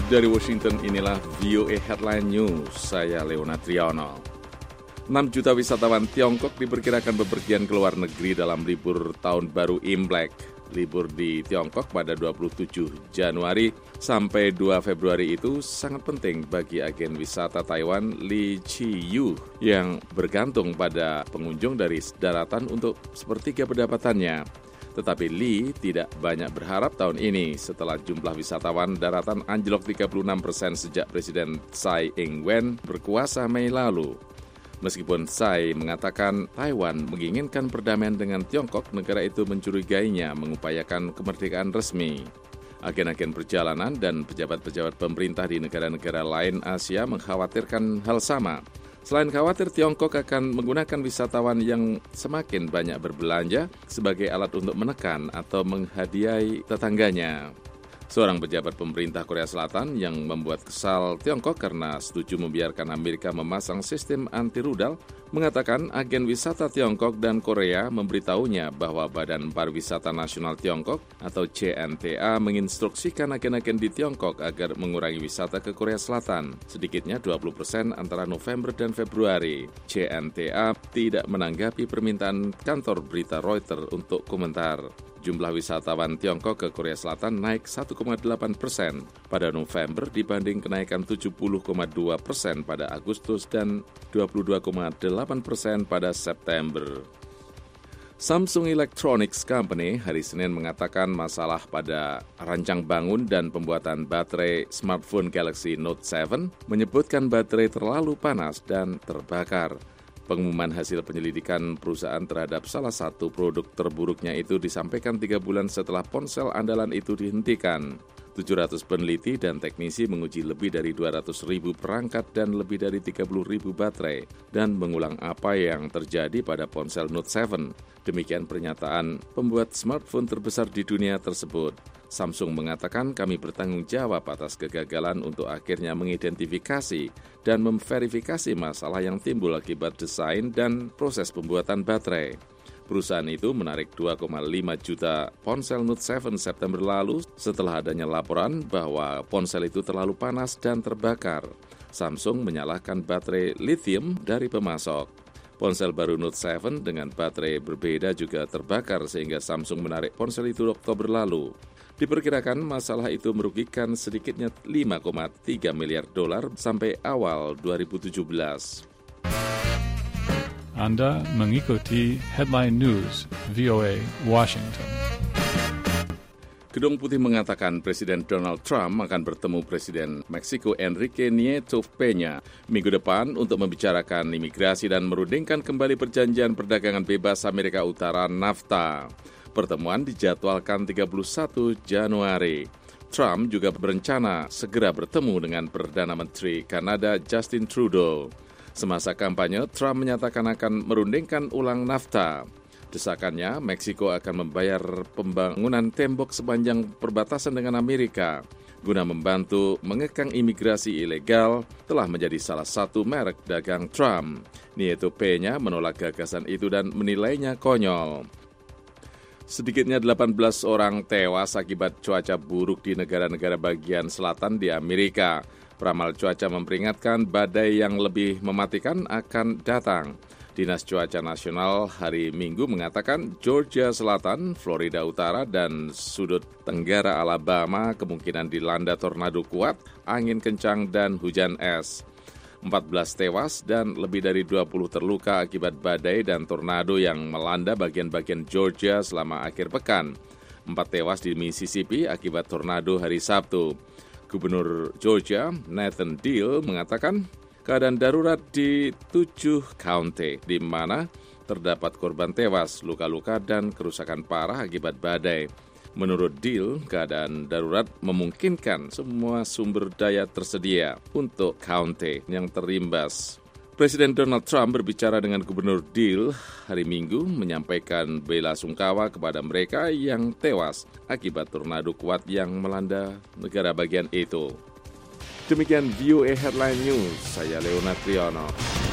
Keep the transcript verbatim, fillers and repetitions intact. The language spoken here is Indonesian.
Dari Washington, inilah V O A Headline News. Saya Leona Triano. enam juta wisatawan Tiongkok diperkirakan bepergian ke luar negeri dalam libur tahun baru Imlek. Libur di Tiongkok pada dua puluh tujuh Januari sampai dua Februari itu sangat penting bagi agen wisata Taiwan Lee Chi-yu yang bergantung pada pengunjung dari daratan untuk sepertiga pendapatannya. Tetapi Lee tidak banyak berharap tahun ini setelah jumlah wisatawan daratan anjlok tiga puluh enam persen sejak Presiden Tsai Ing-wen berkuasa Mei lalu. Meskipun Tsai mengatakan Taiwan menginginkan perdamaian dengan Tiongkok, negara itu mencurigainya mengupayakan kemerdekaan resmi. Agen-agen perjalanan dan pejabat-pejabat pemerintah di negara-negara lain Asia mengkhawatirkan hal sama. Selain khawatir Tiongkok akan menggunakan wisatawan yang semakin banyak berbelanja sebagai alat untuk menekan atau menghadiahi tetangganya. Seorang pejabat pemerintah Korea Selatan yang membuat kesal Tiongkok karena setuju membiarkan Amerika memasang sistem anti-rudal mengatakan agen wisata Tiongkok dan Korea memberitahunya bahwa Badan Pariwisata Nasional Tiongkok atau C N T A menginstruksikan agen-agen di Tiongkok agar mengurangi wisata ke Korea Selatan, sedikitnya dua puluh persen antara November dan Februari. C N T A tidak menanggapi permintaan kantor berita Reuters untuk komentar. Jumlah wisatawan Tiongkok ke Korea Selatan naik satu koma delapan persen pada November dibanding kenaikan tujuh puluh koma dua persen pada Agustus dan dua puluh dua koma delapan persen pada September. Samsung Electronics Company hari Senin mengatakan masalah pada rancang bangun dan pembuatan baterai smartphone Galaxy Note tujuh menyebutkan baterai terlalu panas dan terbakar. Pengumuman hasil penyelidikan perusahaan terhadap salah satu produk terburuknya itu disampaikan tiga bulan setelah ponsel andalan itu dihentikan. tujuh ratus peneliti dan teknisi menguji lebih dari dua ratus ribu perangkat dan lebih dari tiga puluh ribu baterai dan mengulang apa yang terjadi pada ponsel Note tujuh. Demikian pernyataan pembuat smartphone terbesar di dunia tersebut. Samsung mengatakan kami bertanggung jawab atas kegagalan untuk akhirnya mengidentifikasi dan memverifikasi masalah yang timbul akibat desain dan proses pembuatan baterai. Perusahaan itu menarik dua koma lima juta ponsel Note tujuh September lalu setelah adanya laporan bahwa ponsel itu terlalu panas dan terbakar. Samsung menyalahkan baterai lithium dari pemasok. Ponsel baru Note tujuh dengan baterai berbeda juga terbakar sehingga Samsung menarik ponsel itu Oktober lalu. Diperkirakan masalah itu merugikan sedikitnya lima koma tiga miliar dolar sampai awal dua ribu tujuh belas. Anda mengikuti Headline News V O A Washington. Gedung Putih mengatakan Presiden Donald Trump akan bertemu Presiden Meksiko Enrique Nieto Peña minggu depan untuk membicarakan imigrasi dan merundingkan kembali perjanjian perdagangan bebas Amerika Utara NAFTA. Pertemuan dijadwalkan tiga puluh satu Januari. Trump juga berencana segera bertemu dengan Perdana Menteri Kanada Justin Trudeau. Semasa kampanye, Trump menyatakan akan merundingkan ulang NAFTA. Desakannya, Meksiko akan membayar pembangunan tembok sepanjang perbatasan dengan Amerika. Guna membantu mengekang imigrasi ilegal telah menjadi salah satu merek dagang Trump. Nieto Peña menolak gagasan itu dan menilainya konyol. Sedikitnya delapan belas orang tewas akibat cuaca buruk di negara-negara bagian selatan di Amerika. Peramal cuaca memperingatkan badai yang lebih mematikan akan datang. Dinas Cuaca Nasional hari Minggu mengatakan Georgia Selatan, Florida Utara, dan sudut tenggara Alabama kemungkinan dilanda tornado kuat, angin kencang, dan hujan es. empat belas tewas dan lebih dari dua puluh terluka akibat badai dan tornado yang melanda bagian-bagian Georgia selama akhir pekan. Empat tewas di Mississippi akibat tornado hari Sabtu. Gubernur Georgia, Nathan Deal, mengatakan keadaan darurat di tujuh county, di mana terdapat korban tewas, luka-luka, dan kerusakan parah akibat badai. Menurut Deal, keadaan darurat memungkinkan semua sumber daya tersedia untuk county yang terimbas. Presiden Donald Trump berbicara dengan Gubernur Deal hari Minggu menyampaikan bela sungkawa kepada mereka yang tewas akibat tornado kuat yang melanda negara bagian itu. Demikian V O A Headline News, saya Leona Triano.